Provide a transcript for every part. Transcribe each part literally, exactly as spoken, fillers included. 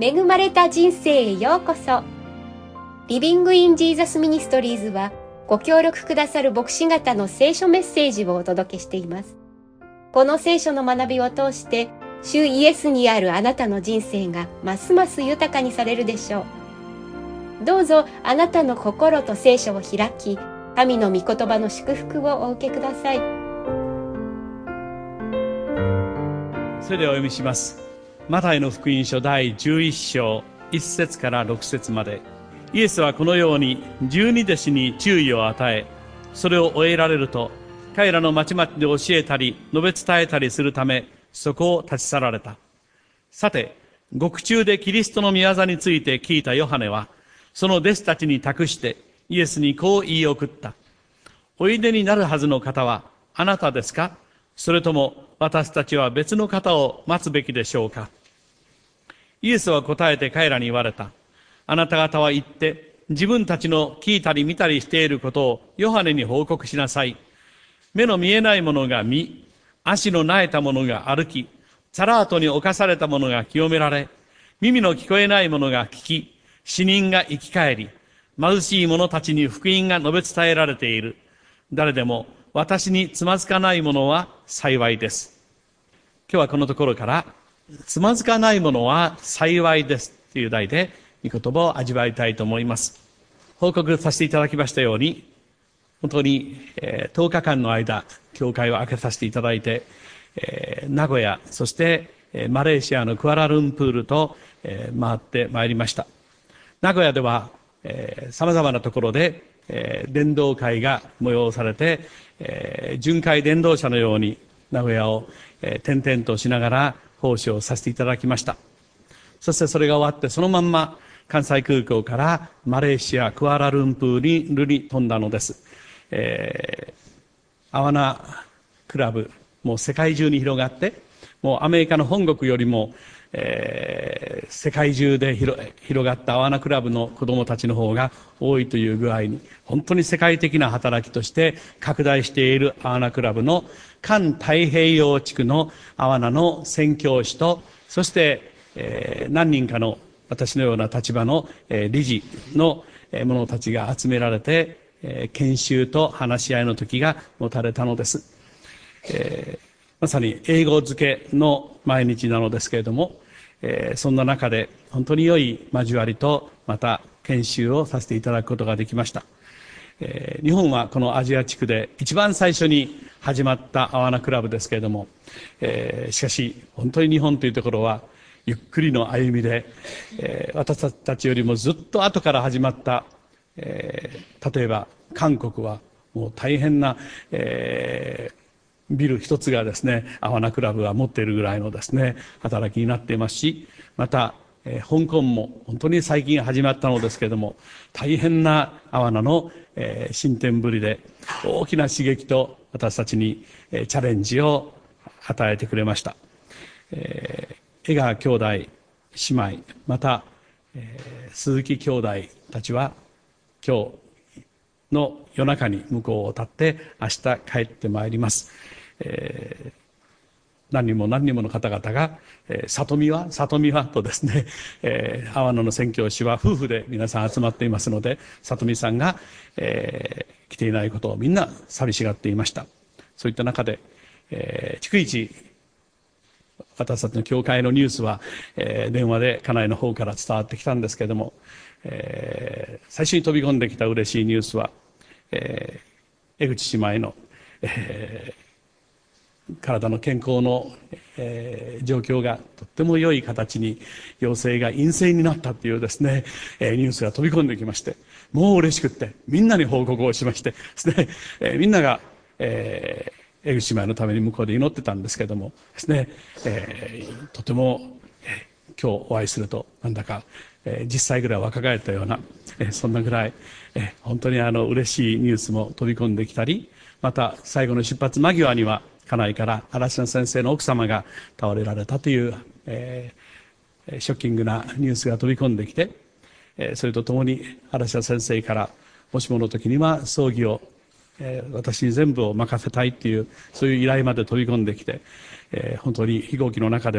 恵まれた人生へようこそ。リビングインジーザスミニストリーズはご協力くださる牧師方の聖書メッセージをお届けしています。この聖書の学びを通して主イエスにあるあなたの人生がますます豊かにされるでしょう。どうぞあなたの心と聖書を開き、神の御言葉の祝福をお受けください。 それではお読みします。マタイの福音書だいじゅういっ章いち節からろく節まで。イエスはこのように十二弟子に注意を与え、それを終えられると彼らの町々で教えたり述べ伝えたりするため、そこを立ち去られた。さて、獄中でキリストの御業について聞いたヨハネは、その弟子たちに託してイエスにこう言い送った。おいでになるはずの方はあなたですか？それとも私たちは別の方を待つべきでしょうか？イエスは答えて彼らに言われた。あなた方は行って自分たちの聞いたり見たりしていることをヨハネに報告しなさい。目の見えないものが見、足の苗えたものが歩き、サラートに侵されたものが清められ、耳の聞こえないものが聞き、死人が生き返り、貧しい者たちに福音が述べ伝えられている。誰でも私につまずかないものは幸いです。今日はこのところから、つまずかないものは幸いですという題で、御言葉を味わいたいと思います。報告させていただきましたように、本当に、えー、とおかかんの間、教会を開けさせていただいて、えー、名古屋、そして、えー、マレーシアのクアラルンプールと、えー、回ってまいりました。名古屋では、えー、様々なところで、えー、伝道会が催されて、えー、巡回伝道者のように名古屋を、えー、転々としながら奉仕をさせていただきました。そしてそれが終わって、そのまんま関西空港からマレーシア・クアラルンプールに飛んだのです。えー、アワナクラブ、もう世界中に広がって、もうアメリカの本国よりも、えー、世界中で 広, 広がったアワナクラブの子供たちの方が多いという具合に、本当に世界的な働きとして拡大しているアワナクラブの環太平洋地区のアワナの宣教師と、そして、えー、何人かの私のような立場の、えー、理事の者たちが集められて、えー、研修と話し合いの時が持たれたのです。えー、まさに英語漬けの毎日なのですけれども、えー、そんな中で本当に良い交わりとまた研修をさせていただくことができました。えー、日本はこのアジア地区で一番最初に始まったアワナクラブですけれども、えー、しかし本当に日本というところはゆっくりの歩みで、えー、私たちよりもずっと後から始まった、えー、例えば韓国はもう大変な、えー、ビル一つがですね、アワナクラブは持っているぐらいのですね、働きになっていますし、また、えー、香港も本当に最近始まったのですけれども、大変なアワナの、えー、進展ぶりで大きな刺激と私たちに、えー、チャレンジを与えてくれました。えー江川兄弟姉妹、また、えー、鈴木兄弟たちは今日の夜中に向こうを立って明日帰ってまいります。えー、何人も何人もの方々が、えー、里見は里見はとですね、えー、阿波野の宣教師は夫婦で皆さん集まっていますので、里見さんが、えー、来ていないことをみんな寂しがっていました。そういった中で、えー、逐一私たちの教会のニュースは、えー、電話で家内の方から伝わってきたんですけれども、えー、最初に飛び込んできた嬉しいニュースは、えー、江口姉妹の、えー、体の健康の、えー、状況がとっても良い形に陽性が陰性になったというですね、えー、ニュースが飛び込んできまして、もう嬉しくってみんなに報告をしましてですね、えー、みんなが、えー江口姉妹のために向こうで祈ってたんですけどもですね、えー、とても、えー、今日お会いするとなんだか、えー、じゅっさいぐらい若返ったような、えー、そんなぐらい、えー、本当にあの嬉しいニュースも飛び込んできたり、また最後の出発間際には家内から嵐野先生の奥様が倒れられたという、えー、ショッキングなニュースが飛び込んできて、えー、それとともに嵐野先生からもしもの時には葬儀をえー、私に全部を任せたいっていうそういう依頼まで飛び込んできて、えー、本当に飛行機の中では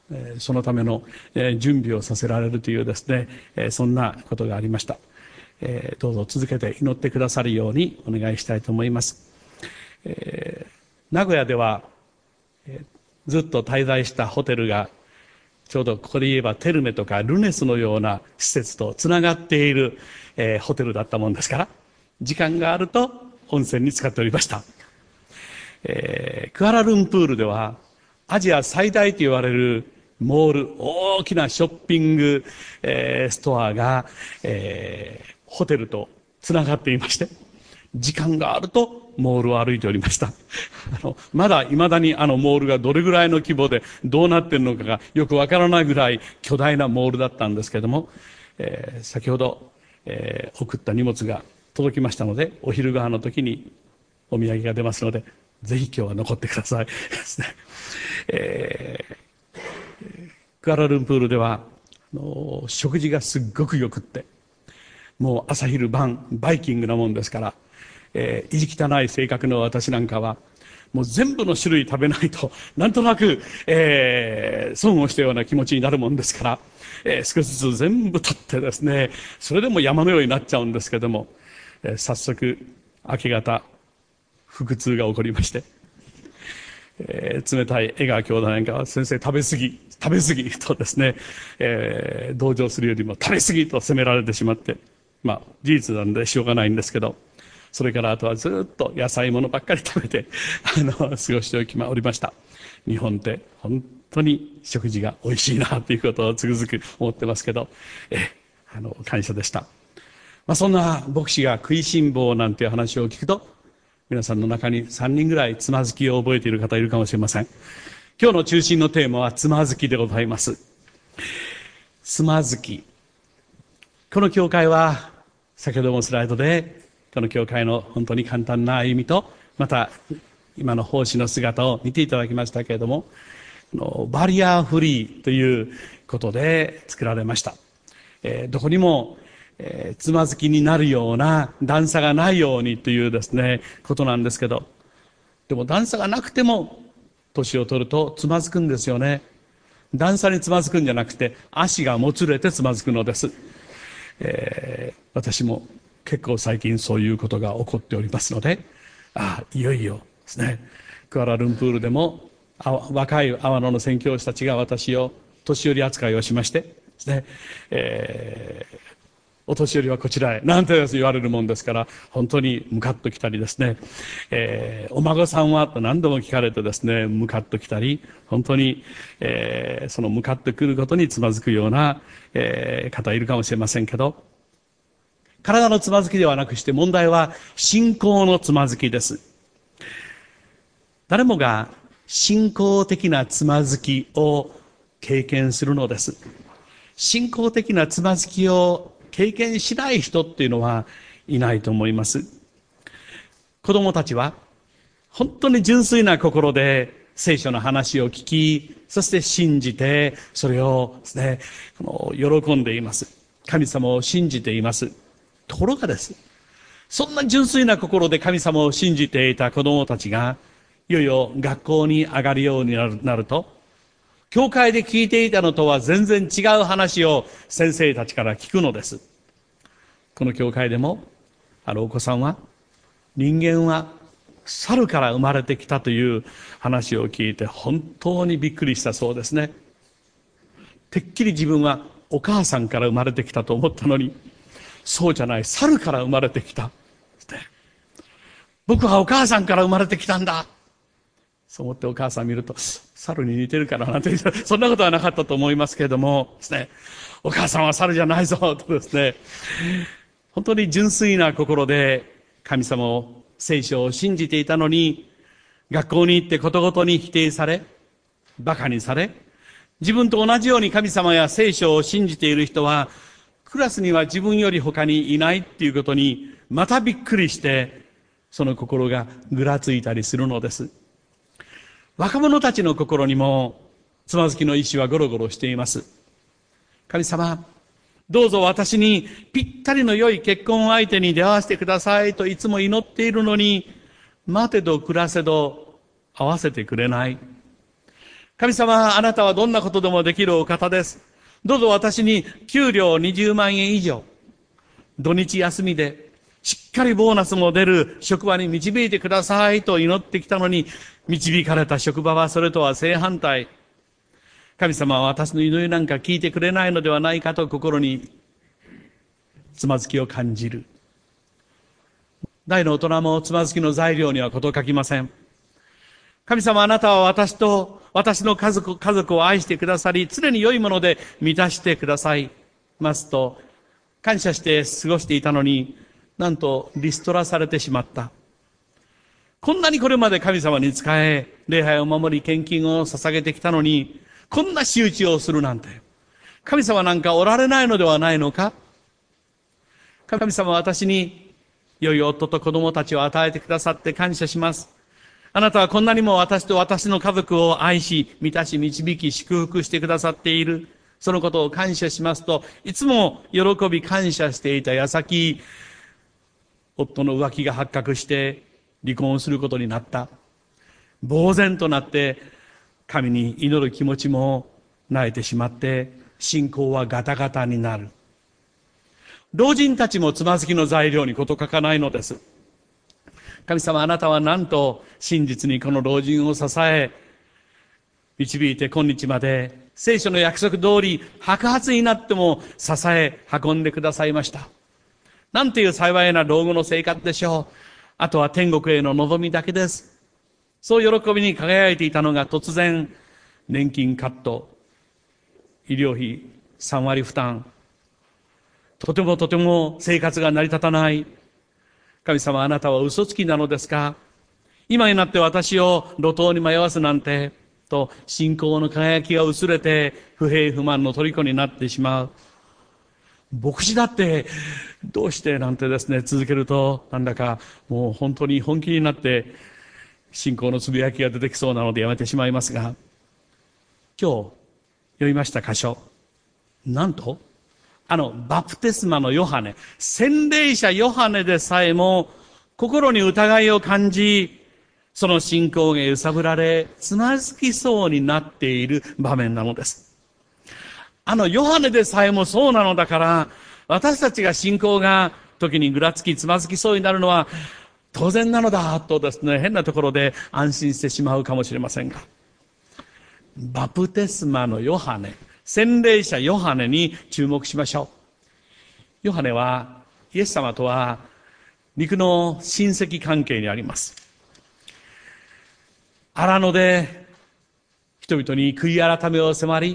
そのための準備をさせられるというですね、そんなことがありました。どうぞ続けて祈ってくださるようにお願いしたいと思います。名古屋ではずっと滞在したホテルがちょうどここで言えばテルメとかルネスのような施設とつながっているホテルだったもんですから、時間があると温泉に使っておりました。クアラルンプールではアジア最大と言われるモール、大きなショッピング、えー、ストアが、えー、ホテルとつながっていまして、時間があるとモールを歩いておりました。あのまだ未だにあのモールがどれぐらいの規模でどうなっているのかがよくわからないぐらい巨大なモールだったんですけれども、えー、先ほど、えー、送った荷物が届きましたので、お昼ご飯の時にお土産が出ますので、ぜひ今日は残ってください。ですね。えークアラルンプールではあの食事がすっごくよくって、もう朝昼晩バイキングなもんですから、えー、意地汚い性格の私なんかはもう全部の種類食べないとなんとなく、えー、損をしたような気持ちになるもんですから、えー、少しずつ全部取ってですね、それでも山のようになっちゃうんですけども、えー、早速明け方腹痛が起こりまして、えー、冷たい江川兄弟なんかは、先生食べ過ぎ食べ過ぎとですね、えー、同情するよりも食べ過ぎと責められてしまって、まあ事実なんでしょうがないんですけど、それからあとはずっと野菜ものばっかり食べてあの過ごしておりました。日本って本当に食事が美味しいなということをつくづく思ってますけど、えー、あの感謝でした。まあ、そんな牧師が食いしん坊なんていう話を聞くと、皆さんの中にさんにんぐらいつまずきを覚えている方いるかもしれません。今日の中心のテーマはつまずきでございます。つまずき。この教会は先ほどもスライドでこの教会の本当に簡単な歩みと、また今の奉仕の姿を見ていただきましたけれども、バリアフリーということで作られました。えー、どこにもえー、つまずきになるような段差がないようにというですねことなんですけど、でも段差がなくても年を取るとつまずくんですよね。段差につまずくんじゃなくて足がもつれてつまずくのです。えー、私も結構最近そういうことが起こっておりますので、ああいよいよですね、クアラルンプールでも若い阿波野の宣教師たちが私を年寄り扱いをしましてですね、えーお年寄りはこちらへなんて言われるもんですから、本当にムカッと来たりですね、えー、お孫さんはと何度も聞かれてですね、ムカッと来たり、本当に、えー、そのムカッと来ることにつまずくような、えー、方いるかもしれませんけど、体のつまずきではなくして問題は信仰のつまずきです。誰もが信仰的なつまずきを経験するのです。信仰的なつまずきを経験しない人っていうのはいないと思います。子供たちは本当に純粋な心で聖書の話を聞き、そして信じてそれをですね、喜んでいます。神様を信じています。ところがです、そんな純粋な心で神様を信じていた子供たちがいよいよ学校に上がるようになる、なると教会で聞いていたのとは全然違う話を先生たちから聞くのです。この教会でもあるお子さんは、人間は猿から生まれてきたという話を聞いて本当にびっくりしたそうですね。てっきり自分はお母さんから生まれてきたと思ったのに、そうじゃない、猿から生まれてきた。僕はお母さんから生まれてきたんだ。そう思ってお母さん見ると、猿に似てるからなんて、そんなことはなかったと思いますけれどもですね、お母さんは猿じゃないぞとですね、本当に純粋な心で神様を、聖書を信じていたのに、学校に行ってことごとに否定され、馬鹿にされ、自分と同じように神様や聖書を信じている人は、クラスには自分より他にいないっていうことに、またびっくりして、その心がぐらついたりするのです。若者たちの心にもつまずきの意志はゴロゴロしています。神様、どうぞ私にぴったりの良い結婚相手に出会わせてくださいといつも祈っているのに、待てど暮らせど合わせてくれない。 神様、あなたはどんなことでもできるお方です。どうぞ私に給料にじゅうまんえん以上、土日休みで、しっかりボーナスも出る職場に導いてくださいと祈ってきたのに、導かれた職場はそれとは正反対。神様は私の祈りなんか聞いてくれないのではないかと心につまずきを感じる。大の大人もつまずきの材料には事欠きません。神様、あなたは私と私の家族、家族を愛してくださり、常に良いもので満たしてくださいますと、感謝して過ごしていたのに、なんとリストラされてしまった。こんなにこれまで神様に仕え、礼拝を守り、献金を捧げてきたのに、こんな仕打ちをするなんて。神様なんかおられないのではないのか？神様は私に良い夫と子供たちを与えてくださって感謝します。あなたはこんなにも私と私の家族を愛し、満たし、導き、祝福してくださっている。そのことを感謝しますと、いつも喜び感謝していた矢先、夫の浮気が発覚して離婚をすることになった。呆然となって神に祈る気持ちも萎えてしまって、信仰はガタガタになる。老人たちもつまずきの材料に事欠かないのです。神様、あなたはなんと真実にこの老人を支え、導いて今日まで聖書の約束通り白髪になっても支え運んでくださいました。なんていう幸いな老後の生活でしょう。あとは天国への望みだけです。そう喜びに輝いていたのが突然、年金カット、医療費さんわり負担、とてもとても生活が成り立たない。神様、あなたは嘘つきなのですか？今になって私を路頭に迷わすなんて、と信仰の輝きが薄れて不平不満の虜になってしまう。牧師だってどうしてなんてですね、続けるとなんだかもう本当に本気になって信仰のつぶやきが出てきそうなのでやめてしまいますが、今日読みました箇所、なんとあのバプテスマのヨハネ、洗礼者ヨハネでさえも心に疑いを感じ、その信仰が揺さぶられつまずきそうになっている場面なのです。あのヨハネでさえもそうなのだから、私たちが信仰が時にぐらつきつまずきそうになるのは当然なのだとですね、変なところで安心してしまうかもしれませんが、バプテスマのヨハネ、洗礼者ヨハネに注目しましょう。ヨハネはイエス様とは肉の親戚関係にあります。荒野で人々に悔い改めを迫り、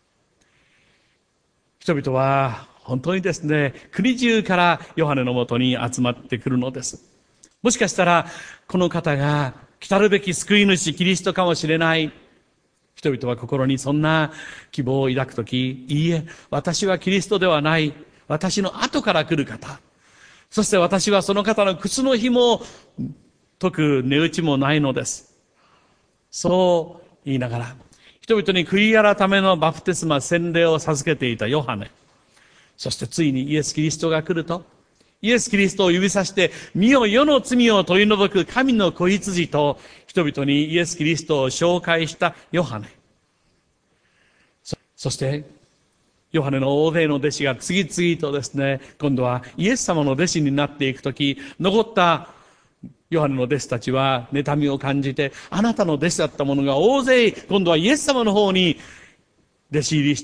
人々は本当にですね、国中からヨハネのもとに集まってくるのです。もしかしたらこの方が来たるべき救い主キリストかもしれない。人々は心にそんな希望を抱くとき、いいえ、私はキリストではない。私の後から来る方。そして私はその方の靴の紐を解く値打ちもないのです。そう言いながら、人々に悔い改めのバプテスマ洗礼を授けていたヨハネ。そしてついにイエス・キリストが来ると、イエス・キリストを指さして、身を世の罪を取り除く神の子羊と、人々にイエス・キリストを紹介したヨハネ。そ, そして、ヨハネの大勢の弟子が次々とですね、今度はイエス様の弟子になっていくとき、残ったヨハネの弟子たちは妬みを感じて、あなたの弟子だった者が大勢、今度はイエス様の方に弟子入りして、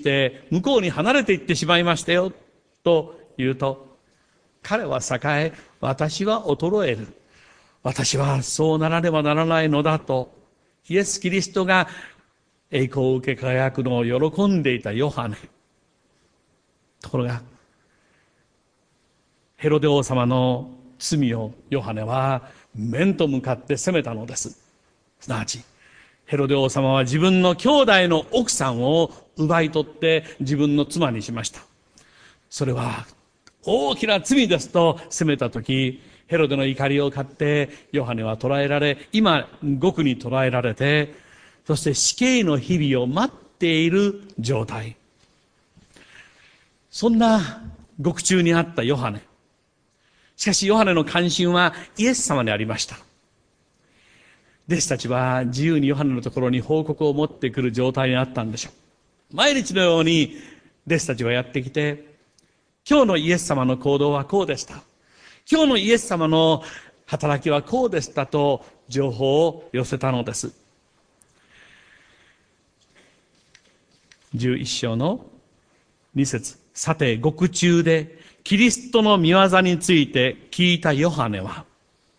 向こうに離れていってしまいましたよ、と言うと、彼は栄え、私は衰える。私はそうならねばならないのだと、イエス・キリストが栄光を受け輝くのを喜んでいたヨハネ。ところが、ヘロデ王様の罪をヨハネは面と向かって責めたのです。すなわち、ヘロデ王様は自分の兄弟の奥さんを奪い取って自分の妻にしました。それは大きな罪ですと責めたとき、ヘロデの怒りを買ってヨハネは捕らえられ、今獄に捕らえられて、そして死刑の日々を待っている状態。そんな獄中にあったヨハネ。しかしヨハネの関心はイエス様にありました。 弟子たちは自由にヨハネのところに報告を持ってくる状態になったんでしょう。毎日のように弟子たちはやってきて、今日のイエス様の行動はこうでした。今日のイエス様の働きはこうでしたと情報を寄せたのです。じゅういっ章のに節。さて、獄中でキリストの御業について聞いたヨハネは、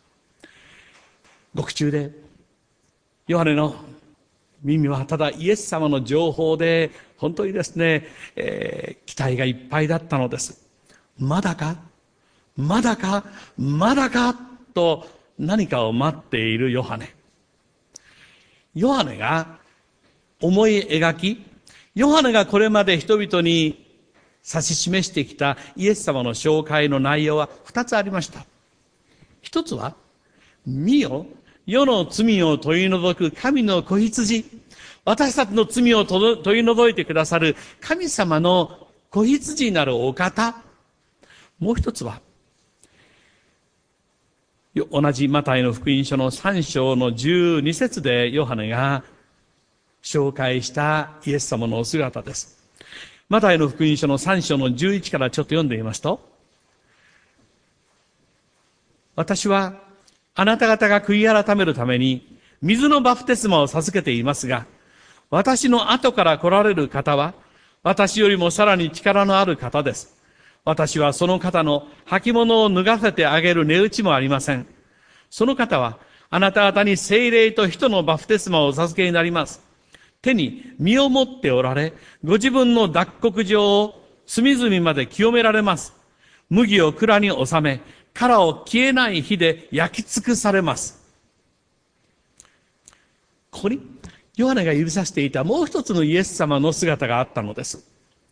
獄中でヨハネの耳はただイエス様の情報で本当にですね、えー、期待がいっぱいだったのです。まだかまだかまだかと何かを待っているヨハネ。ヨハネが思い描き、ヨハネがこれまで人々に指し示してきたイエス様の紹介の内容は二つありました。一つは、見よ、世の罪を取り除く神の子羊、私たちの罪を取り除いてくださる神様の子羊なるお方。もう一つは、同じマタイの福音書のさん章のじゅうに節でヨハネが紹介したイエス様のお姿です。マタイの福音書のさん章のじゅういちからちょっと読んでみますと、私はあなた方が悔い改めるために水のバプテスマを授けていますが、私の後から来られる方は私よりもさらに力のある方です。私はその方の履物を脱がせてあげる値打ちもありません。その方はあなた方に聖霊と火とのバプテスマをお授けになります。手に身を持っておられ、ご自分の脱穀場を隅々まで清められます。麦を蔵に収め、殻を消えない火で焼き尽くされます。ここにヨハネが指さしていたもう一つのイエス様の姿があったのです。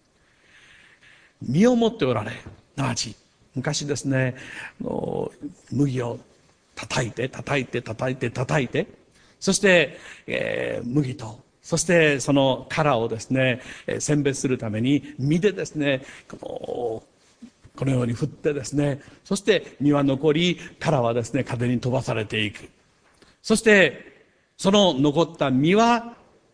身を持っておられ、すなわち昔ですね、麦を叩いて叩いて叩いて叩いて、そして、えー、麦とそしてその殻をですね、選別するために実でですね、この、このように振ってですね、そして実は残り、殻はですね、風に飛ばされていく。そして、その残った実は、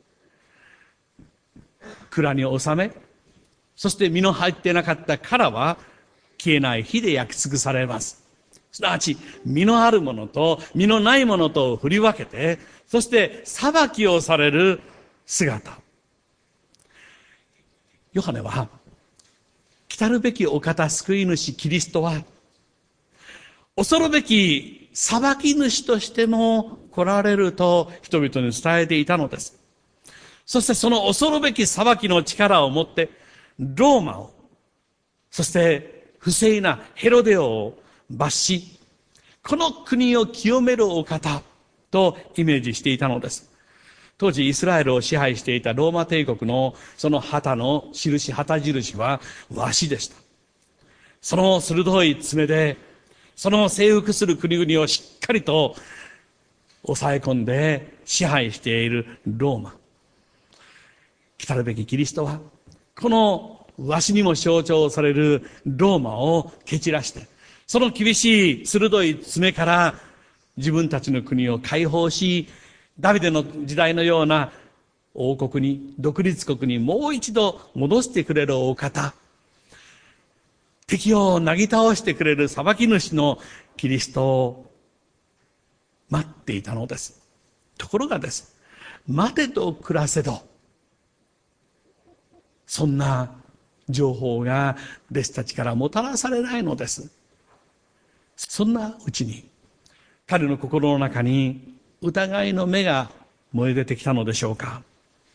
蔵に収め、そして実の入っていなかった殻は、消えない火で焼き尽くされます。すなわち、実のあるものと実のないものとを振り分けて、そして裁きをされる姿。ヨハネは、来るべきお方救い主キリストは、恐るべき裁き主としても来られると人々に伝えていたのです。そしてその恐るべき裁きの力を持って、ローマを、そして不正なヘロデオを罰し、この国を清めるお方とイメージしていたのです。当時イスラエルを支配していたローマ帝国のその旗の印、旗印は和紙でした。その鋭い爪で、その征服する国々をしっかりと抑え込んで支配しているローマ。来るべきキリストは、この和紙にも象徴されるローマを蹴散らして、その厳しい鋭い爪から自分たちの国を解放し、ダビデの時代のような王国に、独立国にもう一度戻してくれるお方、敵をなぎ倒してくれる裁き主のキリストを待っていたのです。ところがです、待てど暮らせど、そんな情報が弟子たちからもたらされないのです。そんなうちに彼の心の中に疑いの目が燃え出てきたのでしょうか。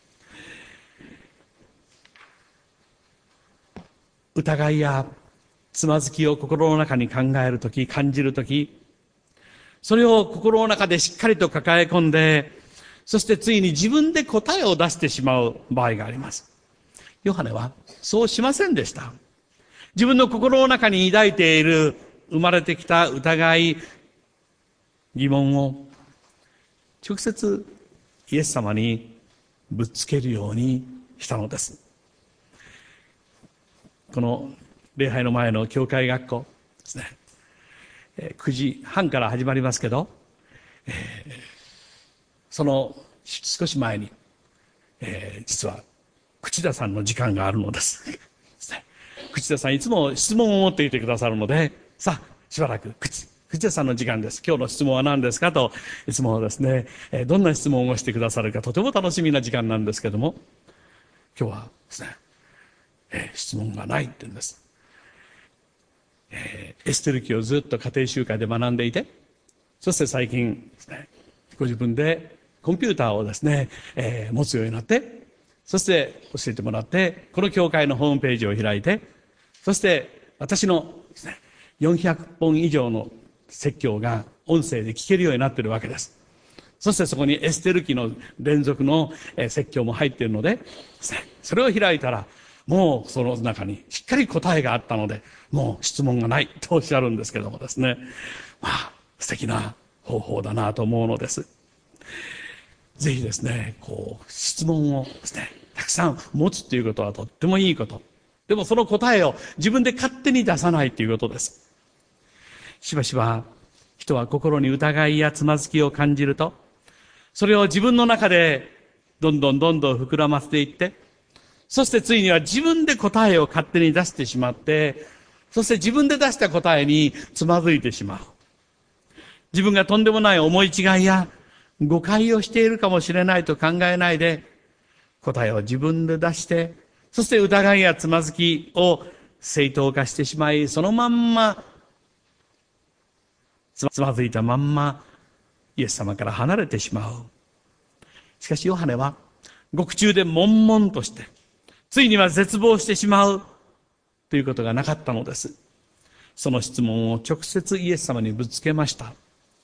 疑いやつまずきを心の中に考えるとき、感じるとき、それを心の中でしっかりと抱え込んで、そしてついに自分で答えを出してしまう場合があります。ヨハネはそうしませんでした。自分の心の中に抱いている生まれてきた疑い、疑問を直接イエス様にぶつけるようにしたのです。この礼拝の前の教会学校ですね、くじはんから始まりますけど、えー、 その少し前に、えー、実は口田さんの時間があるのです。口田さんいつも質問を持っていてくださるので、さあしばらく口口田さんの時間です。今日の質問は何ですかといつもですね、えー、どんな質問をしてくださるかとても楽しみな時間なんですけども、今日はですね、えー、質問がないって言うんです。えー、エステル記をずっと家庭集会で学んでいて、そして最近ですね、ご自分でコンピューターをですね、えー、持つようになって、そして教えてもらって、この教会のホームページを開いて、そして私のですね、よんひゃくぽん以上の説教が音声で聞けるようになっているわけです。そしてそこにエステル記の連続の説教も入っているので、それを開いたら、もうその中にしっかり答えがあったので、もう質問がないとおっしゃるんですけどもですね。まあ、素敵な方法だなと思うのです。ぜひですね、こう、質問をですね、たくさん持つということはとってもいいこと。でもその答えを自分で勝手に出さないということです。しばしば人は心に疑いやつまずきを感じると、それを自分の中でどんどんどんどん膨らませていって、そしてついには自分で答えを勝手に出してしまって、そして自分で出した答えにつまずいてしまう。自分がとんでもない思い違いや誤解をしているかもしれないと考えないで、答えを自分で出して、そして疑いやつまずきを正当化してしまい、そのまんま、つまずいたまんま、イエス様から離れてしまう。しかしヨハネは、獄中で悶々として、ついには絶望してしまうということがなかったのです。その質問を直接イエス様にぶつけました。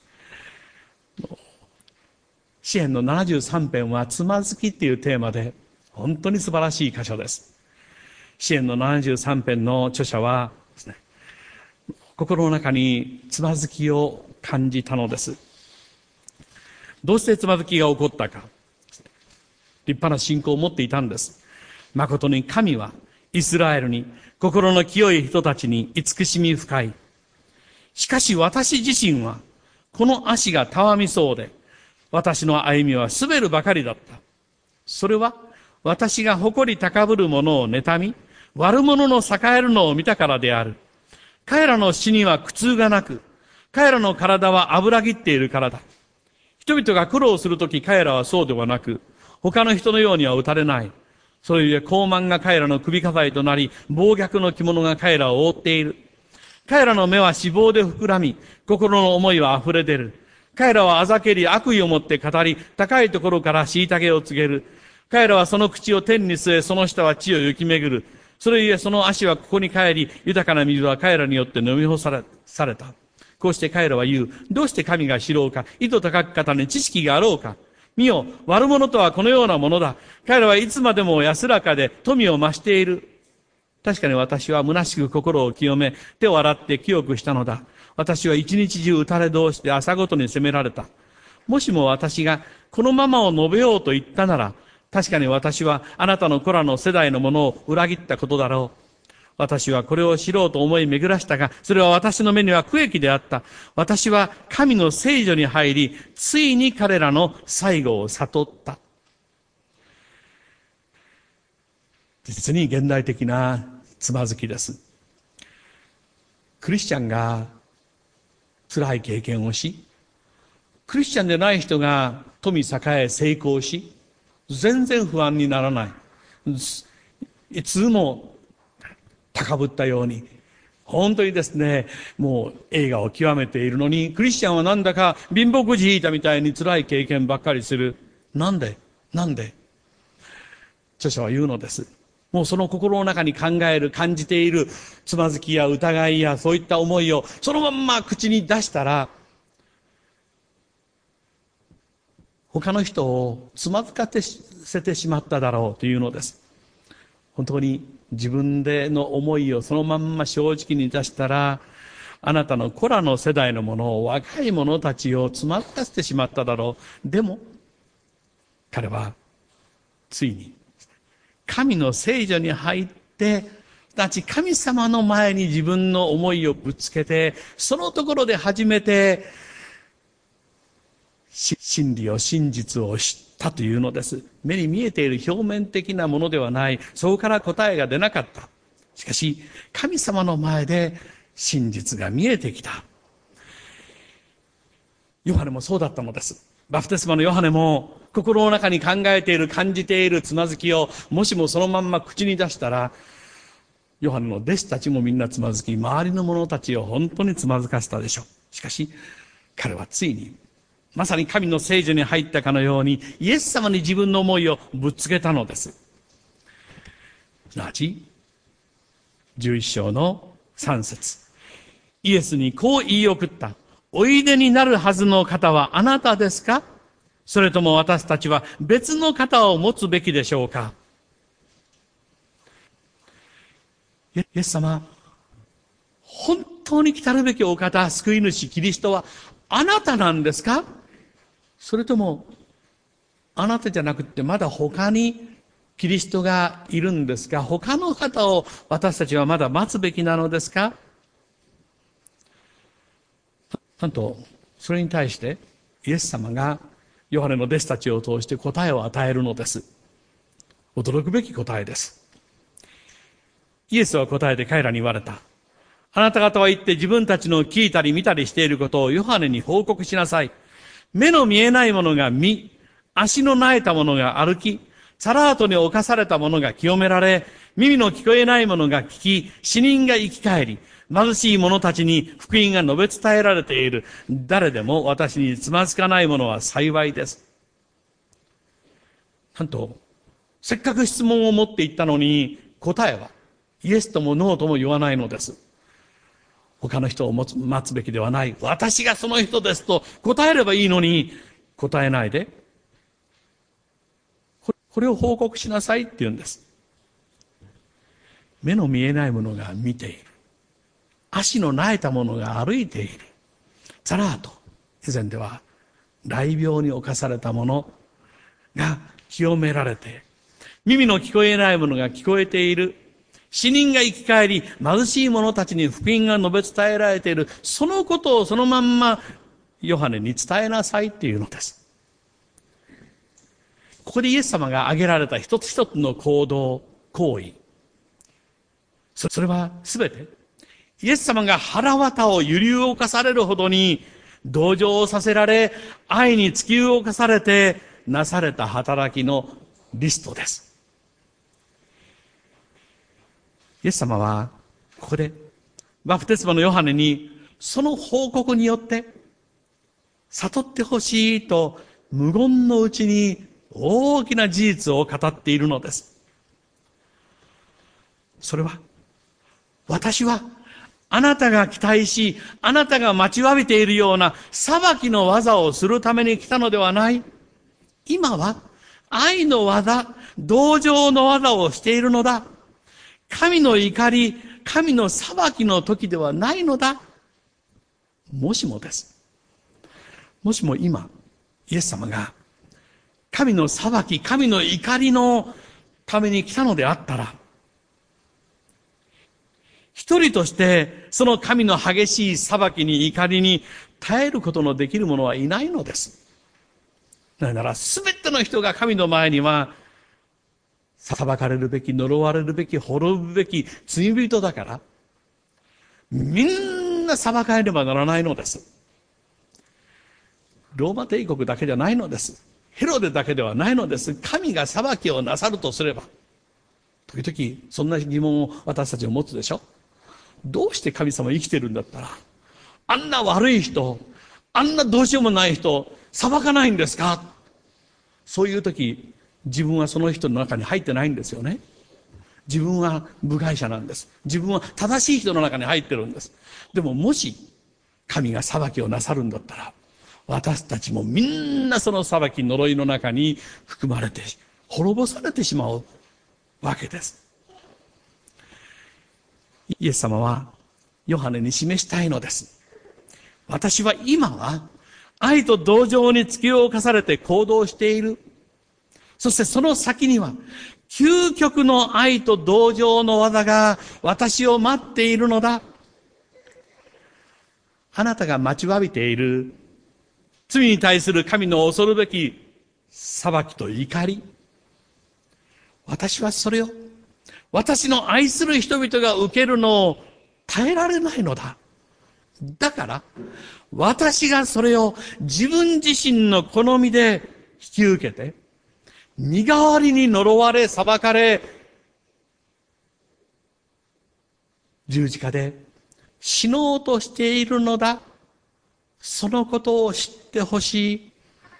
詩編のななじゅうさん編はつまずきっていうテーマで本当に素晴らしい箇所です。詩編のななじゅうさん編の著者はですね、心の中につまずきを感じたのです。どうしてつまずきが起こったか。立派な信仰を持っていたんです。誠に神はイスラエルに心の清い人たちに慈しみ深い。しかし私自身はこの足がたわみそうで、私の歩みは滑るばかりだった。それは私が誇り高ぶる者を妬み、悪者の栄えるのを見たからである。彼らの死には苦痛がなく、彼らの体は油ぎっているからだ。人々が苦労するとき彼らはそうではなく、他の人のようには打たれない。そういう高慢が彼らの首飾りとなり、暴虐の着物が彼らを覆っている。彼らの目は脂肪で膨らみ、心の思いは溢れ出る。彼らはあざけり悪意をもって語り、高いところから虐げを告げる。彼らはその口を天に据え、その下は地を行き巡る。それゆえその足はここに帰り、豊かな水は彼らによって飲み干され、された。こうして彼らは言う。どうして神が知ろうか。意図高く方に知識があろうか。見よ、悪者とはこのようなものだ。彼らはいつまでも安らかで富を増している。確かに私は虚しく心を清め、手を洗って清くしたのだ。私は一日中打たれ同士で朝ごとに責められた。もしも私がこのままを述べようと言ったなら、確かに私はあなたの子らの世代のものを裏切ったことだろう。私はこれを知ろうと思い巡らしたが、それは私の目には苦役であった。私は神の聖女に入り、ついに彼らの最後を悟った。実に現代的なつまずきです。クリスチャンが辛い経験をし、クリスチャンでない人が富栄え成功し、全然不安にならない。いつも高ぶったように、本当にですね、もう映画を極めているのに、クリスチャンはなんだか貧乏くじ引いたみたいに辛い経験ばっかりする。なんでなんで著者は言うのです。もうその心の中に考える、感じているつまずきや疑いやそういった思いをそのまんま口に出したら、他の人をつまずかせてしまっただろうというのです。本当に自分での思いをそのまんま正直に出したら、あなたの子らの世代のものを、若い者たちをつまずかせてしまっただろう。でも彼はついに神の聖女に入って、すなわち神様の前に自分の思いをぶつけて、そのところで初めて真理を真実を知ったというのです。目に見えている表面的なものではない。そこから答えが出なかった。しかし、神様の前で真実が見えてきた。ヨハネもそうだったのです。バプテスマのヨハネも心の中に考えている、感じているつまずきをもしもそのまんま口に出したら、ヨハネの弟子たちもみんなつまずき、周りの者たちを本当につまずかせたでしょう。しかし彼はついにまさに神の聖女に入ったかのようにイエス様に自分の思いをぶつけたのです。すなわちじゅういっ章のさん節、イエスにこう言い送った。おいでになるはずの方はあなたですか？それとも私たちは別の方を持つべきでしょうか？イエス様、本当に来たるべきお方、救い主キリストはあなたなんですか？それともあなたじゃなくてまだ他にキリストがいるんですか？他の方を私たちはまだ待つべきなのですか？なんとそれに対してイエス様がヨハネの弟子たちを通して答えを与えるのです。驚くべき答えです。イエスは答えて彼らに言われた。あなた方は行って自分たちの聞いたり見たりしていることをヨハネに報告しなさい。目の見えないものが見、足の苗えたものが歩き、サラートに侵されたものが清められ、耳の聞こえないものが聞き、死人が生き返り、貧しい者たちに福音が述べ伝えられている。誰でも私につまずかないものは幸いです。なんと、せっかく質問を持っていったのに、答えはイエスともノーとも言わないのです。他の人を待つ、待つべきではない。私がその人ですと答えればいいのに、答えないで。これを報告しなさいって言うんです。目の見えないものが見ている。足の苗えたものが歩いている。サラート。以前では、雷病に侵されたものが清められて、耳の聞こえないものが聞こえている。死人が生き返り、貧しい者たちに福音が述べ伝えられている。そのことをそのまんま、ヨハネに伝えなさいっていうのです。ここでイエス様が挙げられた一つ一つの行動、行為。それはすべて、イエス様が腹渡を揺り動かされるほどに同情させられ、愛に突き動かされてなされた働きのリストです。イエス様はここでバプテスマのヨハネにその報告によって悟ってほしいと無言のうちに大きな事実を語っているのです。それは、私はあなたが期待し、あなたが待ちわびているような裁きの技をするために来たのではない。今は愛の技、同情の技をしているのだ。神の怒り、神の裁きの時ではないのだ。もしもです。もしも今、イエス様が神の裁き、神の怒りのために来たのであったら、一人としてその神の激しい裁きに怒りに耐えることのできる者はいないのです。なぜならすべての人が神の前には裁かれるべき、呪われるべき、滅ぶべき罪人だから、みんな裁かれねばならないのです。ローマ帝国だけじゃないのです。ヘロデだけではないのです。神が裁きをなさるとすれば、時々そんな疑問を私たちは持つでしょ。どうして神様生きてるんだったら、あんな悪い人、あんなどうしようもない人、裁かないんですか？そういう時、自分はその人の中に入ってないんですよね。自分は部外者なんです。自分は正しい人の中に入ってるんです。でももし神が裁きをなさるんだったら、私たちもみんなその裁き、呪いの中に含まれて滅ぼされてしまうわけです。イエス様はヨハネに示したいのです。私は今は愛と同情に突き動かされて行動している。そしてその先には究極の愛と同情の技が私を待っているのだ。あなたが待ちわびている罪に対する神の恐るべき裁きと怒り。私はそれを、私の愛する人々が受けるのを耐えられないのだ。だから、私がそれを自分自身の好みで引き受けて、身代わりに呪われ、裁かれ、十字架で死のうとしているのだ。そのことを知ってほしい。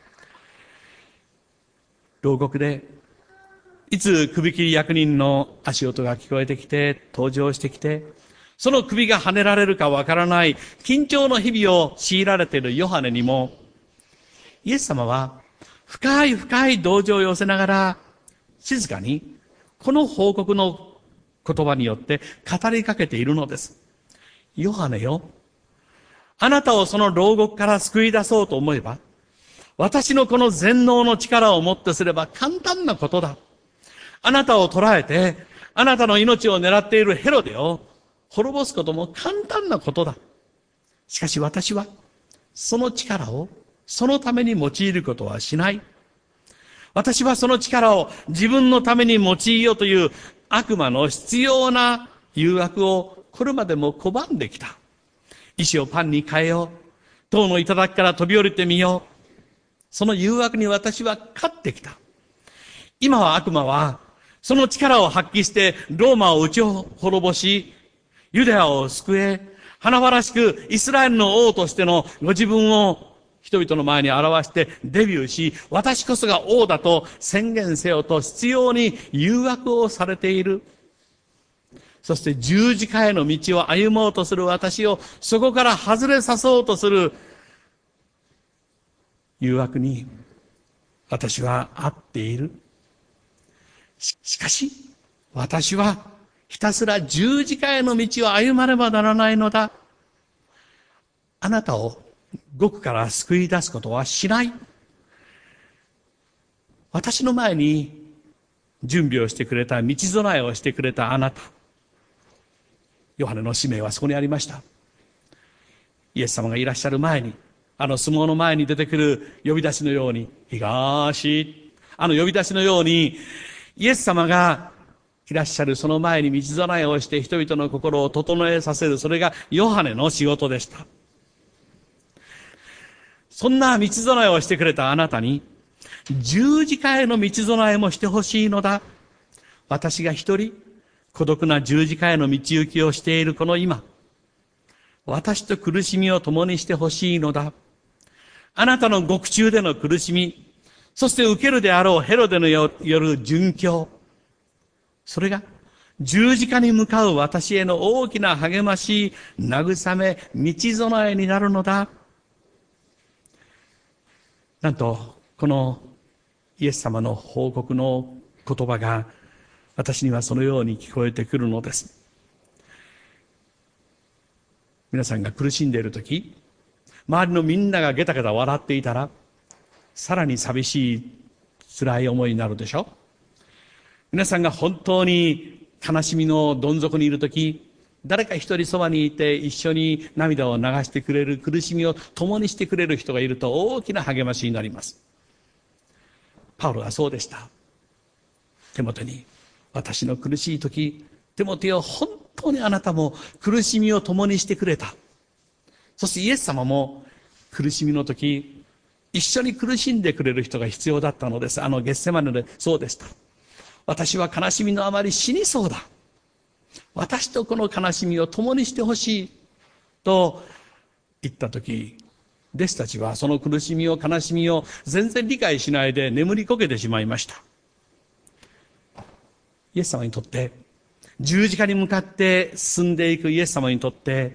牢獄で、いつ首切り役人の足音が聞こえてきて、登場してきて、その首が跳ねられるかわからない緊張の日々を強いられているヨハネにも、イエス様は深い深い同情を寄せながら、静かにこの報告の言葉によって語りかけているのです。ヨハネよ、あなたをその牢獄から救い出そうと思えば、私のこの全能の力をもってすれば簡単なことだ。あなたを捕らえて、あなたの命を狙っているヘロデを滅ぼすことも簡単なことだ。しかし私は、その力をそのために用いることはしない。私はその力を自分のために用いようという悪魔の必要な誘惑をこれまでも拒んできた。石をパンに変えよう。塔の頂から飛び降りてみよう。その誘惑に私は勝ってきた。今は悪魔は、その力を発揮してローマを打ち滅ぼし、ユダヤを救え、華々しくイスラエルの王としてのご自分を人々の前に表してデビューし、私こそが王だと宣言せよと必要に誘惑をされている。そして十字架への道を歩もうとする私をそこから外れさそうとする誘惑に私は合っている。し, しかし私はひたすら十字架への道を歩まねばならないのだ。あなたを獄から救い出すことはしない。私の前に準備をしてくれた、道備えをしてくれたあなた。ヨハネの使命はそこにありました。イエス様がいらっしゃる前に、あの相撲の前に出てくる呼び出しのように、東、あの呼び出しのように、イエス様がいらっしゃるその前に道備えをして人々の心を整えさせる、それがヨハネの仕事でした。そんな道備えをしてくれたあなたに、十字架への道備えもしてほしいのだ。私が一人、孤独な十字架への道行きをしているこの今、私と苦しみを共にしてほしいのだ。あなたの獄中での苦しみ、そして受けるであろうヘロデのよる殉教、それが十字架に向かう私への大きな励まし、慰め、道備えになるのだ。なんと、このイエス様の報告の言葉が私にはそのように聞こえてくるのです。皆さんが苦しんでいるとき、周りのみんながゲタゲタ笑っていたら、さらに寂しい、辛い思いになるでしょ。皆さんが本当に悲しみのどん底にいるとき、誰か一人そばにいて一緒に涙を流してくれる、苦しみを共にしてくれる人がいると大きな励ましになります。パウロはそうでした。テモテに、私の苦しいとき、テモテよ、本当にあなたも苦しみを共にしてくれた。そしてイエス様も苦しみのとき、一緒に苦しんでくれる人が必要だったのです。あのゲッセマネでそうでした。私は悲しみのあまり死にそうだ。私とこの悲しみを共にしてほしいと言ったとき、弟子たちはその苦しみを悲しみを全然理解しないで眠りこけてしまいました。イエス様にとって、十字架に向かって進んでいくイエス様にとって、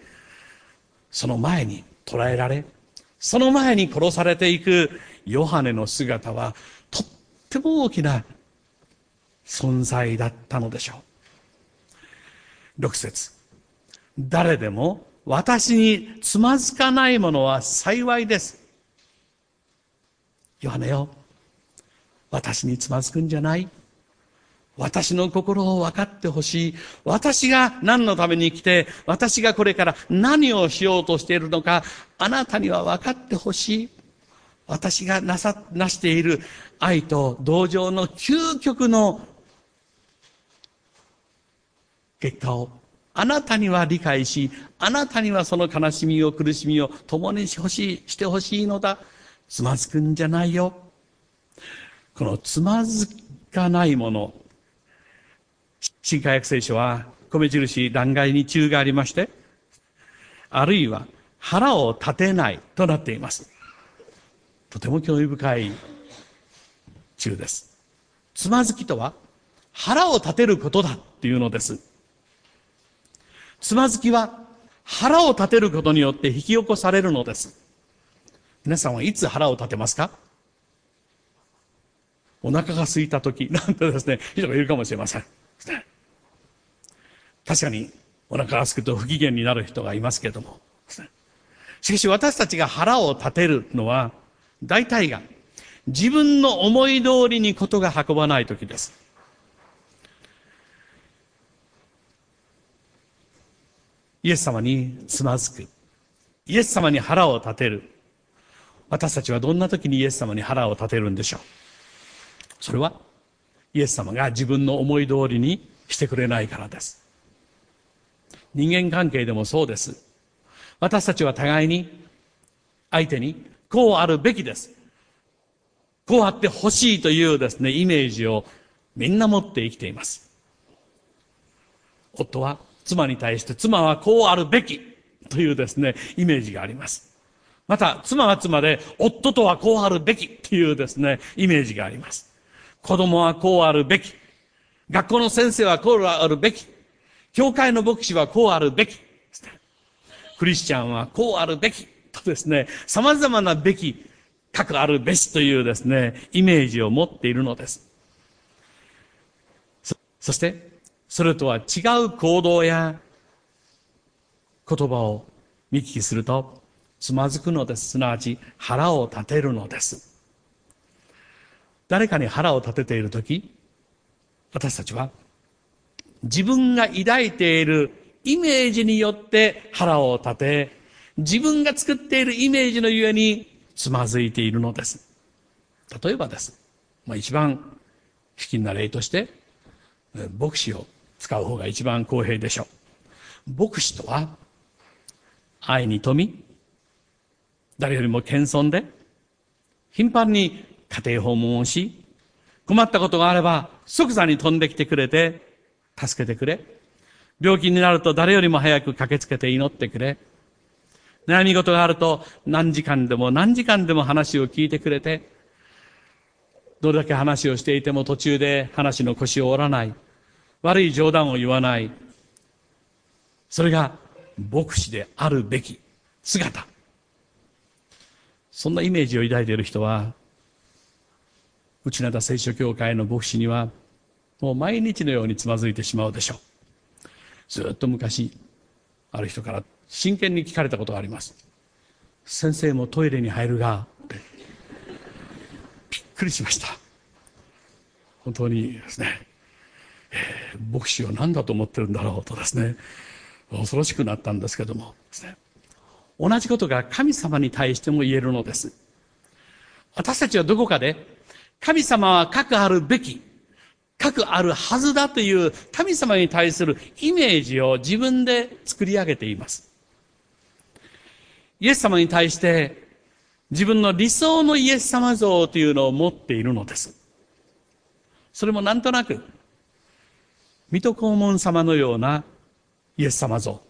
その前に捕らえられ、その前に殺されていくヨハネの姿はとっても大きな存在だったのでしょう。ろく節、誰でも私につまずかないものは幸いです。ヨハネよ、私につまずくんじゃない。私の心を分かってほしい。私が何のために来て、私がこれから何をしようとしているのか、あなたには分かってほしい。 私がなさ、なしている愛と同情の究極の結果をあなたには理解し、あなたにはその悲しみを苦しみを共にしほしい、してほしいのだ。つまずくんじゃないよ。このつまずかないもの。新海約聖書は米印欄外に注がありまして、あるいは腹を立てないとなっています。とても興味深い注です。つまずきとは腹を立てることだっていうのです。つまずきは腹を立てることによって引き起こされるのです。皆さんはいつ腹を立てますか？お腹が空いたときなんてですね、人がいるかもしれません。確かにお腹が空くと不機嫌になる人がいますけれども。しかし私たちが腹を立てるのは、大体が自分の思い通りにことが運ばないときです。イエス様につまずく。イエス様に腹を立てる。私たちはどんな時にイエス様に腹を立てるんでしょう。それはイエス様が自分の思い通りにしてくれないからです。人間関係でもそうです。私たちは互いに相手にこうあるべきです。こうあってほしいというですね、イメージをみんな持って生きています。夫は妻に対して妻はこうあるべきというですね、イメージがあります。また妻は妻で夫とはこうあるべきというですね、イメージがあります。子供はこうあるべき。学校の先生はこうあるべき。教会の牧師はこうあるべき。クリスチャンはこうあるべき。とですね、様々なべき、かくあるべしというですね、イメージを持っているのです。そ、そして、それとは違う行動や言葉を見聞きすると、つまずくのです。すなわち、腹を立てるのです。誰かに腹を立てているとき、私たちは、自分が抱いているイメージによって腹を立て、自分が作っているイメージのゆえにつまずいているのです。例えばです。まあ、一番卑近な例として、牧師を使う方が一番公平でしょう。牧師とは、愛に富み、誰よりも謙遜で、頻繁に家庭訪問をし、困ったことがあれば即座に飛んできてくれて、助けてくれ。病気になると誰よりも早く駆けつけて祈ってくれ。悩み事があると何時間でも何時間でも話を聞いてくれて、どれだけ話をしていても途中で話の腰を折らない。悪い冗談を言わない。それが牧師であるべき姿。そんなイメージを抱いている人は、内灘聖書教会の牧師にはもう毎日のようにつまずいてしまうでしょう。ずっと昔、ある人から真剣に聞かれたことがあります。先生もトイレに入るが、ってびっくりしました。本当にですね、えー、牧師を何だと思ってるんだろうとですね、恐ろしくなったんですけどもですね、同じことが神様に対しても言えるのです。私たちはどこかで神様はかくあるべき、かくあるはずだという神様に対するイメージを自分で作り上げています。イエス様に対して自分の理想のイエス様像というのを持っているのです。それもなんとなく水戸黄門様のようなイエス様像。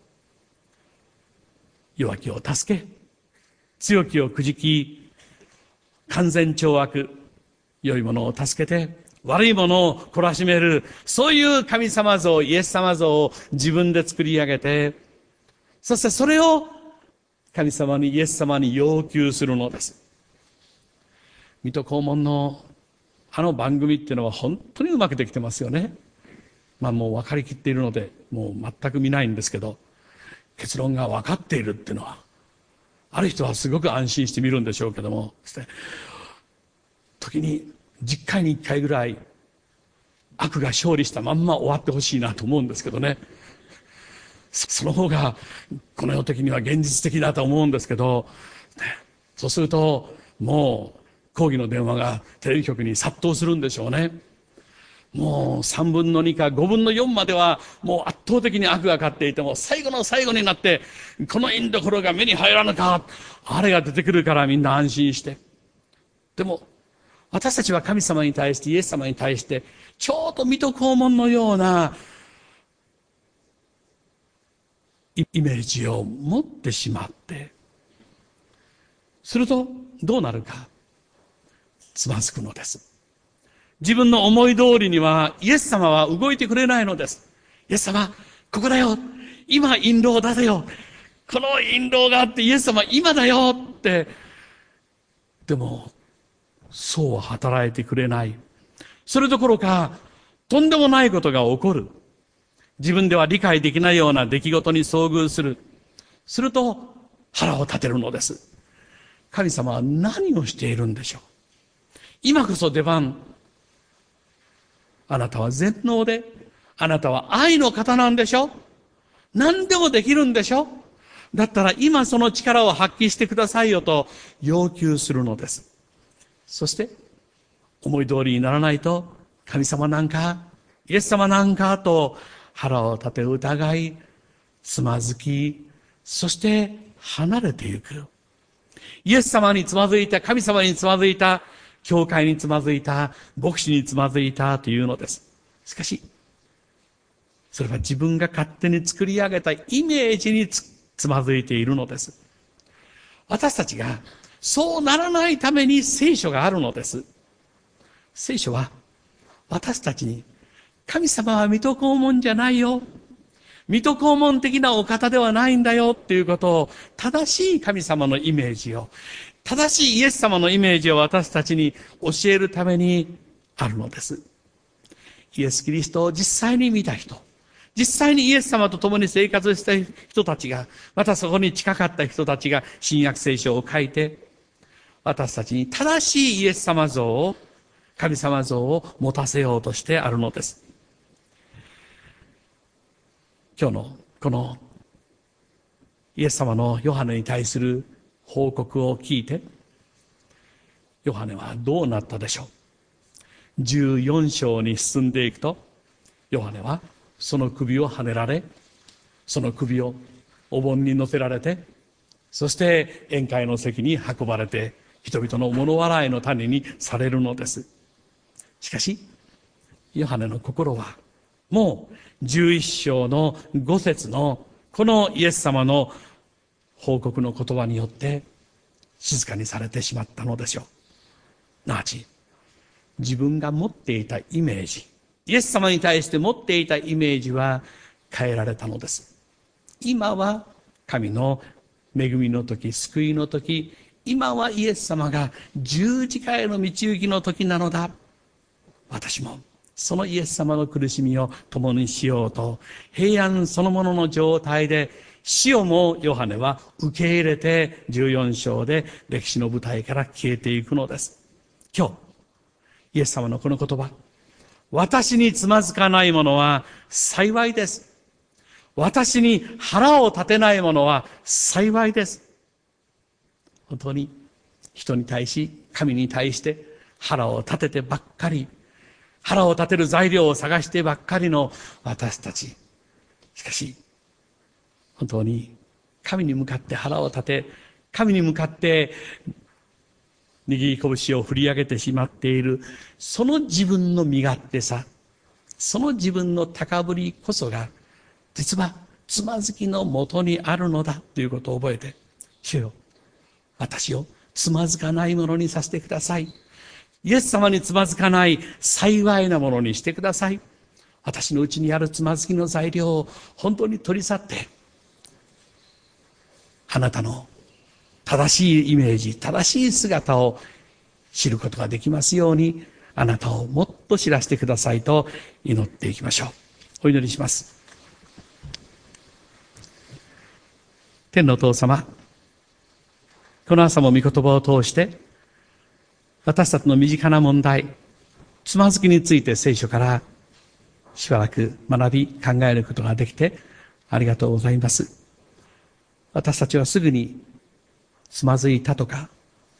弱きを助け、強きをくじき、完全懲悪、良いものを助けて、悪いものを懲らしめる、そういう神様像、イエス様像を自分で作り上げて、そしてそれを神様に、イエス様に要求するのです。水戸黄門のあの番組っていうのは本当にうまくできてますよね。まあもう分かりきっているので、もう全く見ないんですけど、結論が分かっているっていうのは、ある人はすごく安心して見るんでしょうけども、時にじゅっかいにいっかいぐらい悪が勝利したまんま終わってほしいなと思うんですけどね。その方がこの世的には現実的だと思うんですけど、そうするともう抗議の電話がテレビ局に殺到するんでしょうね。もうさんぶんのにかごぶんのよんまではもう圧倒的に悪が勝っていても、最後の最後になってこの印どころが目に入らぬか、あれが出てくるからみんな安心して。でも私たちは神様に対して、イエス様に対してちょうど水戸黄門のようなイメージを持ってしまって、するとどうなるか、つまずくのです。自分の思い通りにはイエス様は動いてくれないのです。イエス様、ここだよ、今印籠を出せよ、この印籠があってイエス様今だよって。でもそうは働いてくれない。それどころかとんでもないことが起こる。自分では理解できないような出来事に遭遇する。すると腹を立てるのです。神様は何をしているんでしょう。今こそ出番。あなたは全能で、あなたは愛の方なんでしょ。何でもできるんでしょ。だったら今その力を発揮してくださいよと要求するのです。そして思い通りにならないと、神様なんかイエス様なんかと腹を立て疑い、つまずき、そして離れてゆく。イエス様につまずいた、神様につまずいた、教会につまずいた、牧師につまずいたというのです。しかしそれは自分が勝手に作り上げたイメージに つ, つまずいているのです。私たちがそうならないために聖書があるのです。聖書は私たちに、神様は水戸黄門じゃないよ、水戸黄門的なお方ではないんだよっていうことを、正しい神様のイメージを、正しいイエス様のイメージを私たちに教えるためにあるのです。イエス・キリストを実際に見た人、実際にイエス様と共に生活した人たちが、またそこに近かった人たちが新約聖書を書いて、私たちに正しいイエス様像を、神様像を持たせようとしてあるのです。今日のこのイエス様のヨハネに対する報告を聞いて、ヨハネはどうなったでしょう。じゅうよん章に進んでいくと、ヨハネはその首をはねられ、その首をお盆に乗せられて、そして宴会の席に運ばれて、人々の物笑いの種にされるのです。しかしヨハネの心はもうじゅういっ章のご節のこのイエス様の報告の言葉によって静かにされてしまったのでしょう。なわち自分が持っていたイメージ、イエス様に対して持っていたイメージは変えられたのです。今は神の恵みの時、救いの時、今はイエス様が十字架への道行きの時なのだ。私もそのイエス様の苦しみを共にしようと、平安そのものの状態で死をもヨハネは受け入れて、じゅうよん章で歴史の舞台から消えていくのです。今日イエス様のこの言葉、私につまずかない者は幸いです。私に腹を立てない者は幸いです。本当に人に対し、神に対して腹を立ててばっかり、腹を立てる材料を探してばっかりの私たち。しかし本当に神に向かって腹を立て、神に向かって握り拳を振り上げてしまっている、その自分の身勝手さ、その自分の高ぶりこそが実はつまずきのもとにあるのだということを覚えて、主よ、私をつまずかないものにさせてください。イエス様につまずかない幸いなものにしてください。私のうちにあるつまずきの材料を本当に取り去って、あなたの正しいイメージ、正しい姿を知ることができますように、あなたをもっと知らせてくださいと祈っていきましょう。お祈りします。天のお父様、この朝も御言葉を通して私たちの身近な問題、つまずきについて聖書からしばらく学び考えることができてありがとうございます。私たちはすぐにつまずいたとか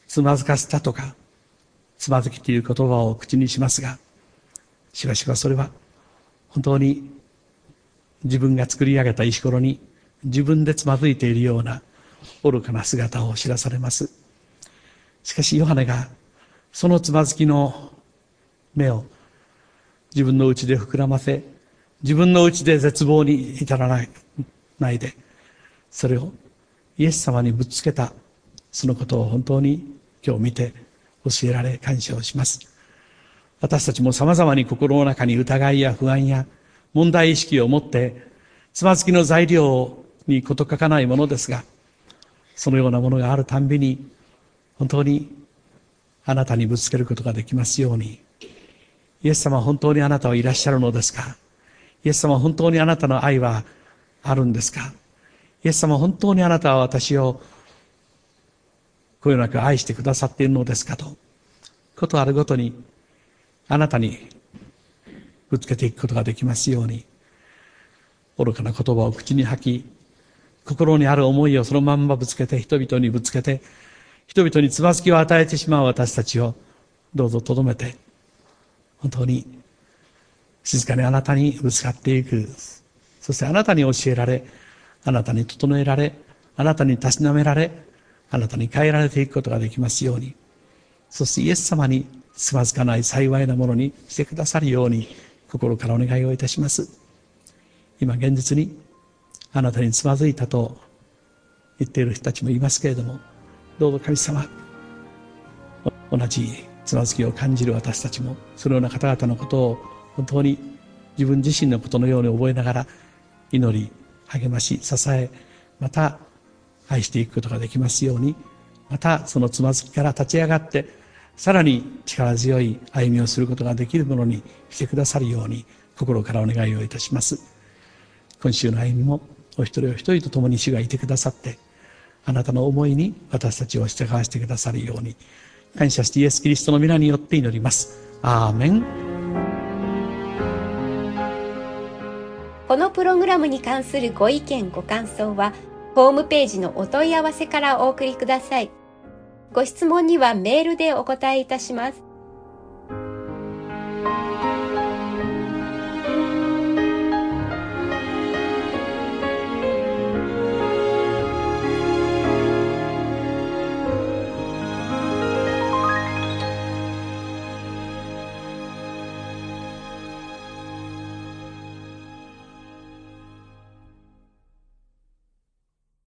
つまずかせたとか、つまずきという言葉を口にしますが、しばしばそれは本当に自分が作り上げた石ころに自分でつまずいているような愚かな姿を知らされます。しかしヨハネがそのつまずきの目を自分の内で膨らませ、自分の内で絶望に至らない、ないで、それをイエス様にぶつけた、そのことを本当に今日見て教えられ感謝をします。私たちも様々に心の中に疑いや不安や問題意識を持って、つまずきの材料に事欠かないものですが、そのようなものがあるたんびに、本当にあなたにぶつけることができますように。イエス様は本当にあなたはいらっしゃるのですか？イエス様は本当にあなたの愛はあるんですか？イエス様は本当にあなたは私をこよなく愛してくださっているのですかと、ことあるごとにあなたにぶつけていくことができますように、愚かな言葉を口に吐き、心にある思いをそのまんまぶつけて、人々にぶつけて、人々につまずきを与えてしまう私たちをどうぞとどめて、本当に静かにあなたにぶつかっていく、そしてあなたに教えられ、あなたに整えられ、あなたにたしなめられ、あなたに変えられていくことができますように、そしてイエス様につまずかない幸いなものにしてくださるように心からお願いをいたします。今現実にあなたにつまずいたと言っている人たちもいますけれども、どうぞ神様、同じつまずきを感じる私たちもそのような方々のことを本当に自分自身のことのように覚えながら祈り、励まし、支え、また愛していくことができますように、またそのつまずきから立ち上がってさらに力強い歩みをすることができるものにしてくださるように心からお願いをいたします。今週の歩みもお一人お一人と共に主がいてくださって、あなたの思いに私たちを従わせてくださるように感謝してイエス・キリストの皆によって祈ります。アーメン。 このプログラムに関するご意見ご感想はホームページのお問い合わせからお送りください。ご質問にはメールでお答えいたします。